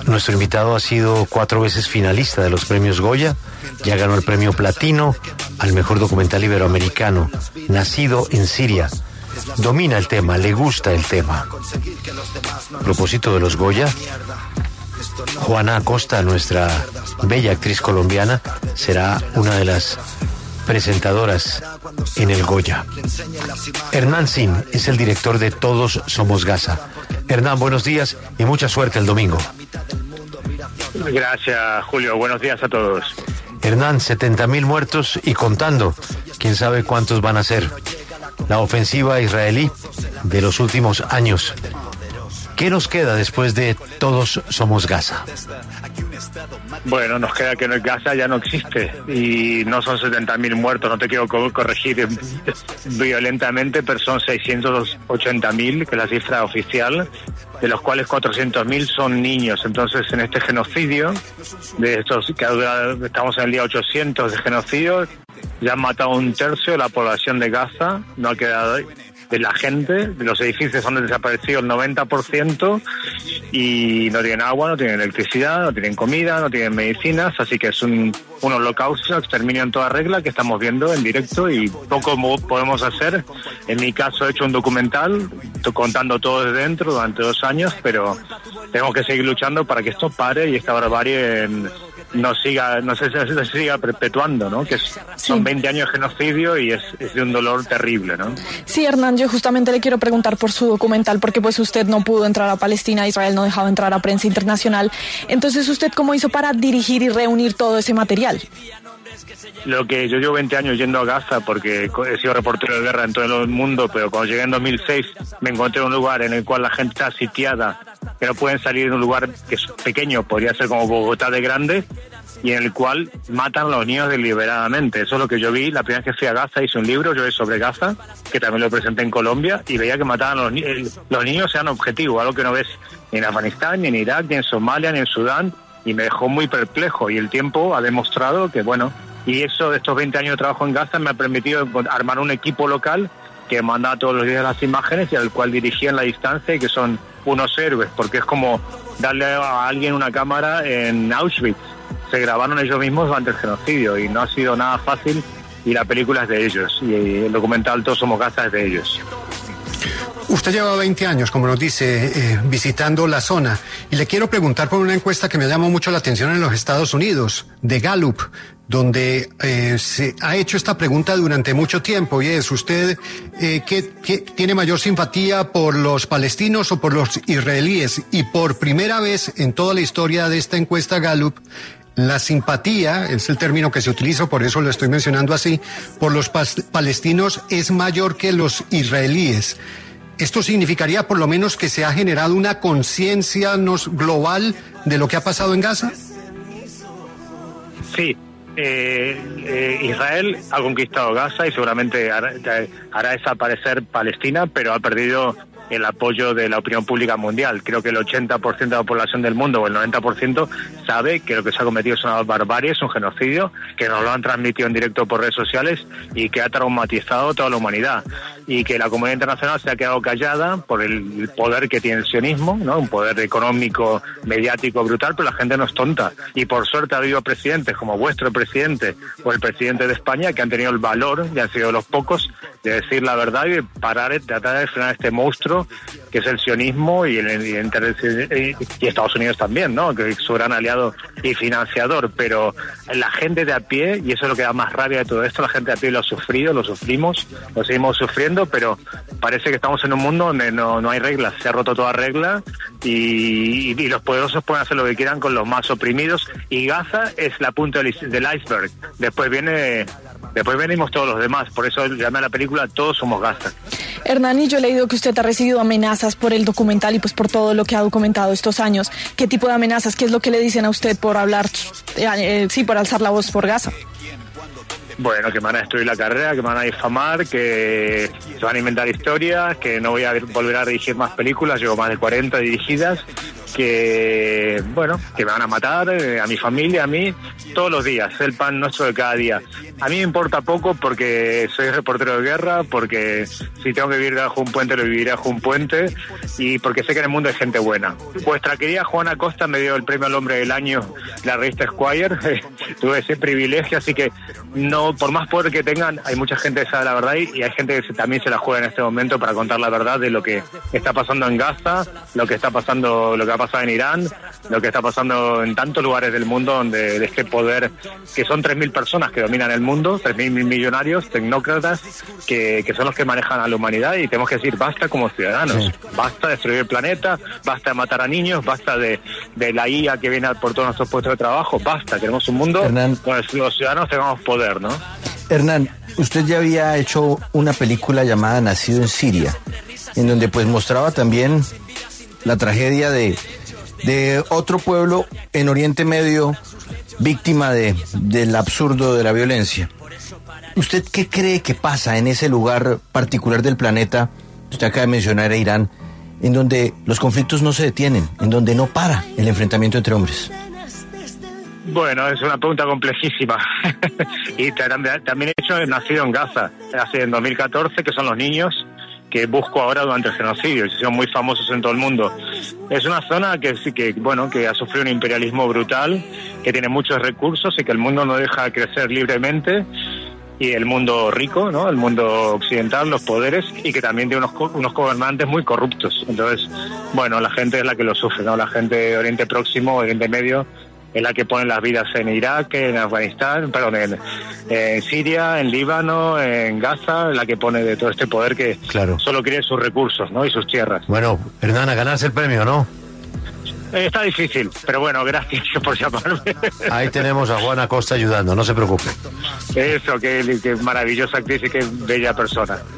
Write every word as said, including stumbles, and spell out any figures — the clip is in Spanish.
Nuestro invitado ha sido cuatro veces finalista de los premios Goya, ya ganó el premio Platino al mejor documental iberoamericano, nacido en Siria. Domina el tema, le gusta el tema. A propósito de los Goya, Juana Acosta, nuestra bella actriz colombiana, será una de las presentadoras en el Goya. Hernán Zin es el director de Todos Somos Gaza. Hernán, buenos días y mucha suerte el domingo. Gracias, Julio. Buenos días a todos. Hernán, setenta mil muertos y contando. Quién sabe cuántos van a ser. La ofensiva israelí de los últimos años. ¿Qué nos queda después de Todos Somos Gaza? Bueno, nos queda que Gaza ya no existe y no son setenta mil muertos, no te quiero corregir violentamente, pero son seiscientos ochenta mil, que es la cifra oficial, de los cuales cuatrocientos mil son niños. Entonces, en este genocidio, de estos que estamos en el día ochocientos de genocidio, ya han matado un tercio de la población de Gaza, no ha quedado de la gente, de los edificios han desaparecido el noventa por ciento y no tienen agua, no tienen electricidad, no tienen comida, no tienen medicinas, así que es un, un holocausto, exterminio en toda regla que estamos viendo en directo y poco podemos hacer. En mi caso he hecho un documental contando todo desde dentro durante dos años, pero tenemos que seguir luchando para que esto pare y esta barbarie en, no siga, no se, se siga perpetuando, ¿no? Que es, son sí. veinte años de genocidio y es, es de un dolor terrible, ¿no? Sí, Hernán, yo justamente le quiero preguntar por su documental, porque pues usted no pudo entrar a Palestina, Israel no dejaba entrar a prensa internacional. Entonces, ¿usted cómo hizo para dirigir y reunir todo ese material? Lo que yo llevo veinte años yendo a Gaza porque he sido reportero de guerra en todo el mundo, pero cuando llegué en dos mil seis me encontré en un lugar en el cual la gente está sitiada, que no pueden salir de un lugar que es pequeño, podría ser como Bogotá de grande, y en el cual matan a los niños deliberadamente. Eso es lo que yo vi. La primera vez que fui a Gaza hice un libro, yo sobre Gaza, que también lo presenté en Colombia, y veía que mataban a los niños. Los niños eran objetivo, algo que no ves ni en Afganistán, ni en Irak, ni en Somalia, ni en Sudán, y me dejó muy perplejo. Y el tiempo ha demostrado que, bueno, y eso de estos veinte años de trabajo en Gaza me ha permitido armar un equipo local que manda todos los días las imágenes y al cual dirigía en la distancia, y que son unos héroes, porque es como darle a alguien una cámara en Auschwitz. Se grabaron ellos mismos durante el genocidio y no ha sido nada fácil, y la película es de ellos y el documental Todos Somos Gaza es de ellos. Usted lleva veinte años, como nos dice, eh, visitando la zona, y le quiero preguntar por una encuesta que me llamó mucho la atención en los Estados Unidos, de Gallup, donde eh, se ha hecho esta pregunta durante mucho tiempo, y es, ¿usted eh, ¿qué, qué, tiene mayor simpatía por los palestinos o por los israelíes? Y por primera vez en toda la historia de esta encuesta Gallup, la simpatía, es el término que se utiliza, por eso lo estoy mencionando así, por los palestinos es mayor que los israelíes. ¿Esto significaría por lo menos que se ha generado una conciencia global de lo que ha pasado en Gaza? Sí, eh, eh, Israel ha conquistado Gaza y seguramente hará, hará desaparecer Palestina, pero ha perdido el apoyo de la opinión pública mundial. Creo que el ochenta por ciento de la población del mundo, o el noventa por ciento, sabe que lo que se ha cometido es una barbarie, es un genocidio, que nos lo han transmitido en directo por redes sociales y que ha traumatizado a toda la humanidad. Y que la comunidad internacional se ha quedado callada por el poder que tiene el sionismo, ¿no? Un poder económico, mediático brutal, pero la gente no es tonta. Y por suerte ha habido presidentes como vuestro presidente o el presidente de España que han tenido el valor, y han sido los pocos, de decir la verdad y de parar, tratar de frenar este monstruo que es el sionismo y, el, y, el, y Estados Unidos también, ¿no? Que es su gran aliado y financiador. Pero la gente de a pie, y eso es lo que da más rabia de todo esto, la gente de a pie lo ha sufrido, lo sufrimos, lo seguimos sufriendo, pero parece que estamos en un mundo donde no, no hay reglas, se ha roto toda regla y, y, y los poderosos pueden hacer lo que quieran con los más oprimidos, y Gaza es la punta del, del iceberg. Después viene... Después venimos todos los demás, por eso llamé a la película Todos Somos Gaza. Hernán, yo he leído que usted ha recibido amenazas por el documental y pues por todo lo que ha documentado estos años. ¿Qué tipo de amenazas? ¿Qué es lo que le dicen a usted por hablar, eh, eh, sí, por alzar la voz por Gaza? Bueno, que me van a destruir la carrera, que me van a difamar, que se van a inventar historias, que no voy a volver a dirigir más películas, llevo más de cuarenta dirigidas, que que, bueno, que me van a matar, eh, a mi familia, a mí, todos los días, el pan nuestro de cada día. A mí me importa poco porque soy reportero de guerra, porque si tengo que vivir bajo un puente, lo viviré bajo un puente, y porque sé que en el mundo hay gente buena. Vuestra querida Juana Costa me dio el premio al hombre del año, la revista Esquire, tuve ese privilegio, así que no, por más poder que tengan, hay mucha gente que sabe la verdad y, y hay gente que se, también se la juega en este momento para contar la verdad de lo que está pasando en Gaza, lo que está pasando, lo que ha pasado en Irán, lo que está pasando en tantos lugares del mundo donde de este poder, que son tres mil personas que dominan el mundo, tres mil millonarios, tecnócratas, que, que son los que manejan a la humanidad, y tenemos que decir basta como ciudadanos, sí. Basta de destruir el planeta, basta de matar a niños, basta de, de la I A que viene por todos nuestros puestos de trabajo, basta, queremos un mundo Hernán, donde los ciudadanos tengamos poder, ¿no? Hernán, usted ya había hecho una película llamada Nacido en Siria, en donde pues mostraba también la tragedia de, de otro pueblo en Oriente Medio víctima de, del absurdo de la violencia. ¿Usted qué cree que pasa en ese lugar particular del planeta? Usted acaba de mencionar a Irán, en donde los conflictos no se detienen, en donde no para el enfrentamiento entre hombres. Bueno, es una pregunta complejísima. Y también he hecho Nacido en Gaza, hace en dos mil catorce, que son los niños que busco ahora durante el genocidio, y son muy famosos en todo el mundo. Es una zona que sí que, bueno, que ha sufrido un imperialismo brutal, que tiene muchos recursos y que el mundo no deja crecer libremente, y el mundo rico, ¿no? El mundo occidental, los poderes, y que también tiene unos, unos gobernantes muy corruptos. Entonces, bueno, la gente es la que lo sufre, ¿no? La gente de Oriente Próximo, Oriente Medio, es la que pone las vidas en Irak, en Afganistán, perdón, en, en Siria, en Líbano, en Gaza, la que pone de todo este poder que claro. solo quiere sus recursos, ¿no? Y sus tierras. Bueno, Hernán, a ganarse el premio, ¿no? Eh, está difícil, pero bueno, gracias por llamarme. Ahí tenemos a Juana Costa ayudando, no se preocupe. Eso, qué, qué maravillosa actriz y qué bella persona.